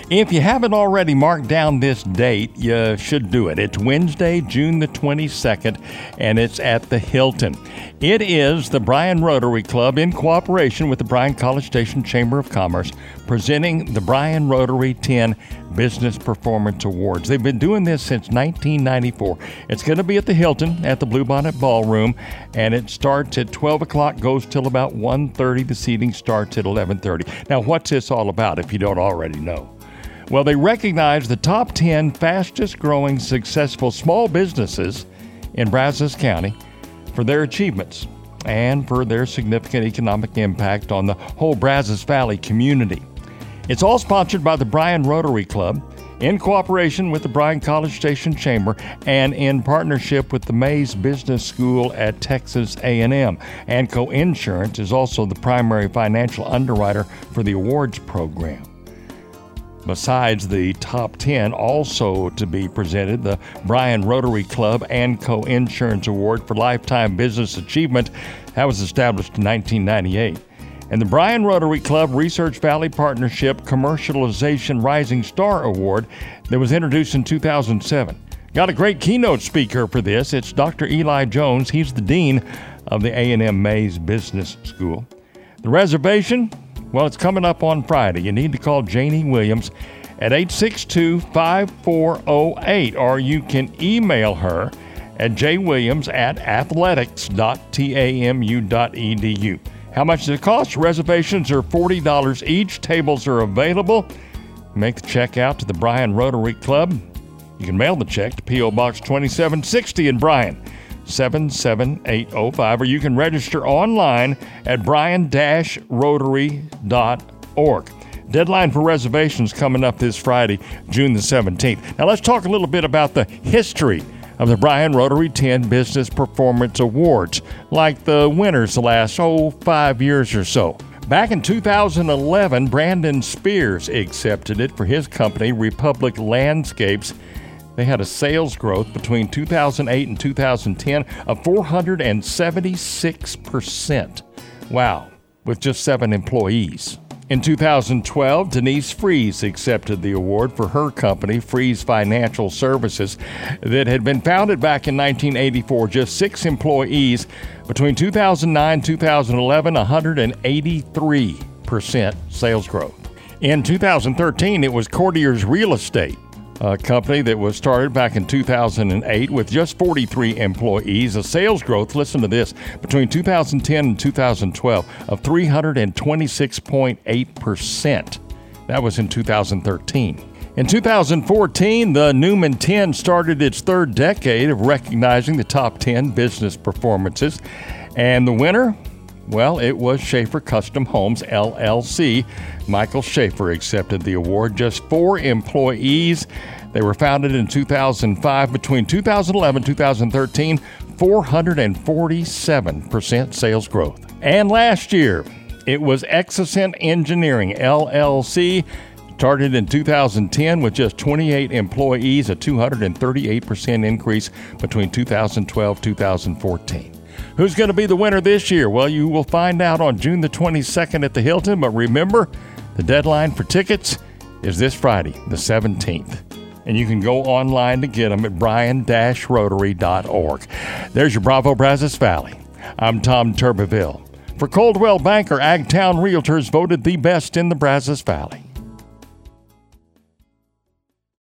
If you haven't already marked down this date, you should do it. It's Wednesday, June the 22nd, and it's at the Hilton. It is the Bryan Rotary Club in cooperation with the Bryan College Station Chamber of Commerce presenting the Bryan Rotary 10 Business Performance Awards. They've been doing this since 1994. It's going to be at the Hilton at the Bluebonnet Ballroom, and it starts at 12 o'clock, goes till about 1:30. The seating starts at 11:30. Now, what's this all about if you don't already know? Well, they recognize the top 10 fastest growing successful small businesses in Brazos County for their achievements and for their significant economic impact on the whole Brazos Valley community. It's all sponsored by the Bryan Rotary Club in cooperation with the Bryan College Station Chamber and in partnership with the Mays Business School at Texas A&M. ANCO Insurance is also the primary financial underwriter for the awards program. Besides the top 10, also to be presented, the Bryan Rotary Club ANCO Insurance Award for Lifetime Business Achievement. That was established in 1998. And the Bryan Rotary Club Research Valley Partnership Commercialization Rising Star Award that was introduced in 2007. Got a great keynote speaker for this. It's Dr. Eli Jones. He's the dean of the A&M Mays Business School. The reservation? Well, it's coming up on Friday. You need to call Janie Williams at 862-5408, or you can email her at jwilliams@athletics.tamu.edu. How much does it cost? Reservations are $40 each. Tables are available. Make the check out to the Bryan Rotary Club. You can mail the check to P.O. Box 2760 in Bryan, 77805, or you can register online at bryan-rotary.org. Deadline for reservations coming up this Friday, June the 17th. Now let's talk a little bit about the history of the Bryan Rotary 10 Business Performance Awards, like the winners the last, 5 years or so. Back in 2011, Brandon Spears accepted it for his company, Republic Landscapes. They had a sales growth between 2008 and 2010 of 476%. Wow, with just 7 employees. In 2012, Denise Fries accepted the award for her company, Fries Financial Services, that had been founded back in 1984, just 6 employees. Between 2009 and 2011, 183% sales growth. In 2013, it was Courtier's Real Estate, a company that was started back in 2008 with just 43 employees, a sales growth, listen to this, between 2010 and 2012 of 326.8%. That was in 2013. In 2014, the Newman 10 started its 3rd decade of recognizing the top 10 business performances. And the winner? Well, it was Schaefer Custom Homes, LLC. Michael Schaefer accepted the award. Just 4 employees. They were founded in 2005. Between 2011 and 2013, 447% sales growth. And last year, it was Exocent Engineering, LLC. Started in 2010 with just 28 employees, a 238% increase between 2012 and 2014. Who's going to be the winner this year? Well, you will find out on June the 22nd at the Hilton, but remember, the deadline for tickets is this Friday, the 17th. And you can go online to get them at bryan-rotary.org. There's your Bravo Brazos Valley. I'm Tom Turbeville. For Coldwell Banker, Agtown Realtors voted the best in the Brazos Valley.